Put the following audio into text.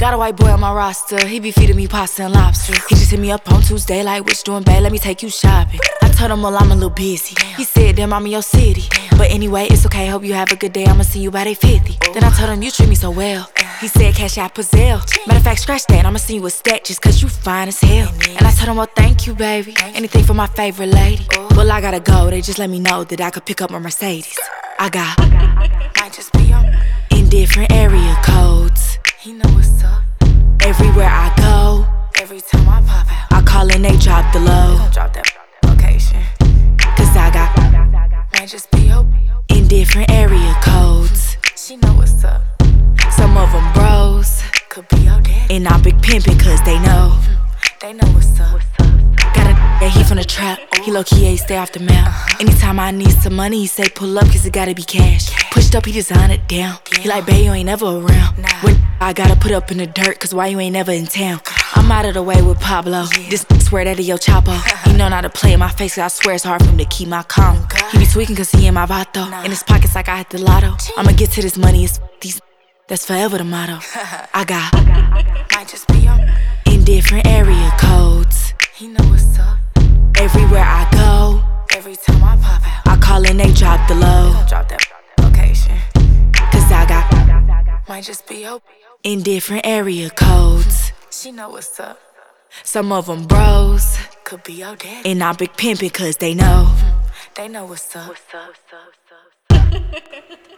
Got a white boy on my roster, he be feeding me pasta and lobster. He just hit me up on Tuesday like, what you doing, babe? Let me take you shopping. I told him, well, I'm a little busy. He said, damn, I'm in your city. But anyway, it's okay, hope you have a good day. I'ma see you by day 50. Then I told him, you treat me so well. He said, cash out Pazelle. Matter of fact, scratch that, I'ma see you a stack just cause you fine as hell. And I told him, well, thank you, baby. Anything for my favorite lady. Well, I gotta go, they just let me know that I could pick up my Mercedes. I got might just be on in different area codes. He know what's up. Everywhere I go, every time I pop out, I call and they drop the low. Don't drop that location. Cause I got might just be open in different area codes. She know what's up. Some of them bros could be your daddy. And I'm big pimpin' cause they know. They know what's up. Got a yeah, he from the trap. He low-key ain't stay off the map. Anytime I need some money, he say pull up cause it gotta be cash. Pushed up, he design it down. He like, babe, you ain't never around. When I gotta put up in the dirt cause why you ain't never in town? I'm out of the way with Pablo. This swear that he yo Chapo. He know not to play in my face cause I swear it's hard for him to keep my calm. He be tweaking cause he in my vato. In his pockets like I hit the lotto. I'ma get to this money, it's these. That's forever the motto. I got might just be on in different area codes. He know what's up. Everywhere I go, every time I pop out, I call and they drop the low. Don't drop that location. Cause I got might just be open in different area codes. She know what's up. Some of them bros could be your daddy. And I'm big pimpin' cause they know. They know what's up.